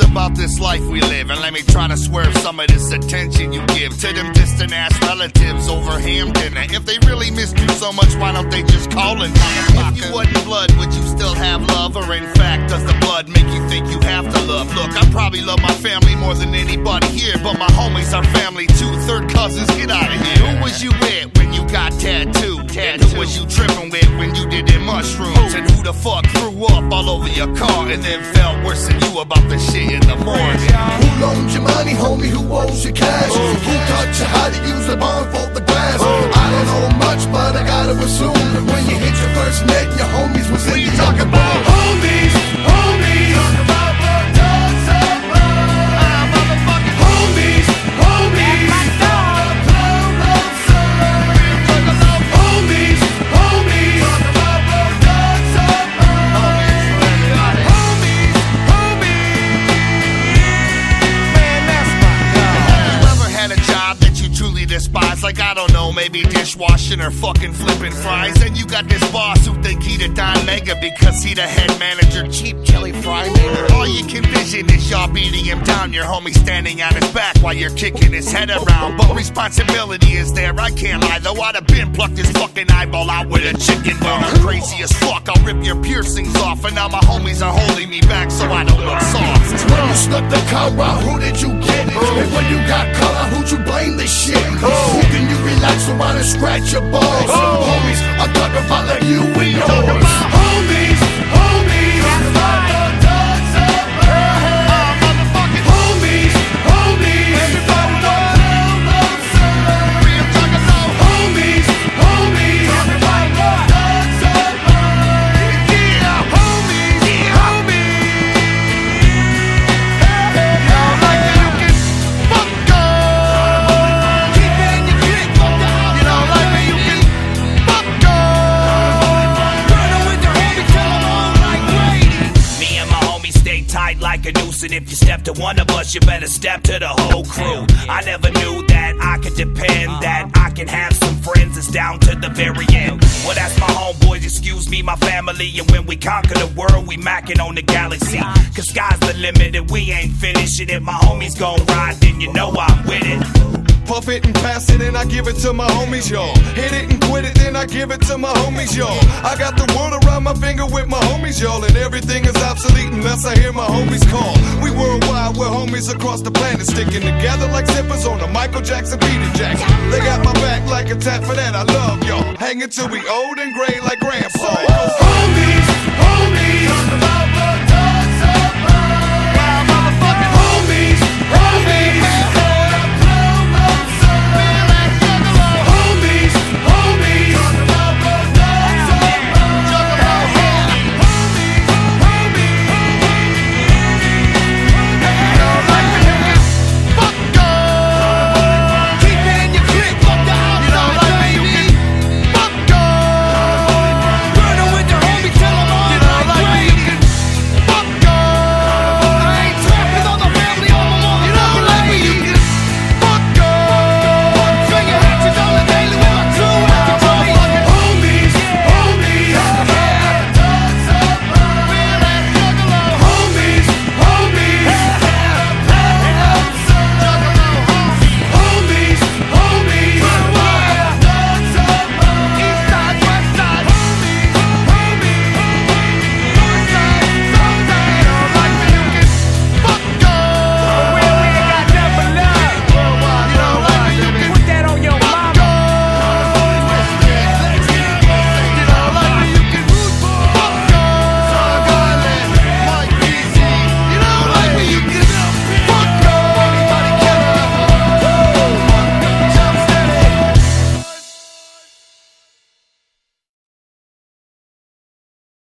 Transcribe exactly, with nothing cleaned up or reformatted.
about this life we live, and let me try to swerve some of this attention you give to them distant ass relatives over ham dinner. If they really missed you so much, why don't they just call and if you wasn't blood, would you still have love? Or in fact, does the blood make you think you have to love? Look, I probably love my family more than anybody here, but my homies are family too. Third cousins, get out of here. Who was you with when you got tattooed? And who was you tripping with when you did them mushrooms? And who the fuck threw up all over your car and then felt worse than you about the shit in the morning? Who loaned you money, homie? Who owes you cash? Who taught you how to use a bond for the glass? I don't know much, but I gotta assume that when you hit your first net, your homies was in you talking about homies, homies. Talk about blood, dogs of blood. Motherfucking homies, homies. My dog, blood of sun. Talk about homies, homies. Talk about blood, dogs of blood. Homies, homies. Man, that's my God. Have you ever had a job that you truly despise? Like, I don't know, maybe dishwashing or fucking flipping fries. And you got this boss who think he the Don Mega because he the head manager, cheap Kelly Fry nigga. All you can vision is y'all beating him down, your homie standing on his back while you're kicking his head around. But responsibility is there, I can't lie, though I'd have been plucked his fucking eyeball out with a chicken bone. I'm crazy as fuck, I'll rip your piercings off, and now my homies are holding me back so I don't look soft. When you snuck the car out, who did you get it? And when you got color, who'd you blame this shit? Who can you relax around and scratch your balls? Homies, I'm talking about like you and yours. Homies, homies. Talk about the dogs of blood. Motherfucking homies, homies. Everybody know love son. We are talking about homies, homies. Talk about the dogs of blood. Yeah, homies, yeah, homies. Y'all like that you can fuck up. Keep it in your click, fuck up. You don't like that you can fuck up. Running with your homie, tell 'em all like Brady. Me and my homies stay tight like a noose, and if you step to one of us, you better step to the whole crew. I never knew that I could depend, that I can have some friends that's down to the very end. Well, that's my homeboys, excuse me, my family, and when we conquer the world, we macking on the galaxy. Cause sky's the limit and we ain't finished, and if my homies gon' ride, then you know I'm with it. Puff it and pass it and I give it to my homies, y'all. Hit it and quit it, then I give it to my homies, y'all. I got the world around my finger with my homies, y'all. And everything is obsolete unless I hear my homies call. We worldwide, we're homies across the planet, sticking together like zippers on a Michael Jackson Peter Jackson. They got my back like a tat, for that I love y'all. Hanging till we old and gray like grandpa. Homies, homies.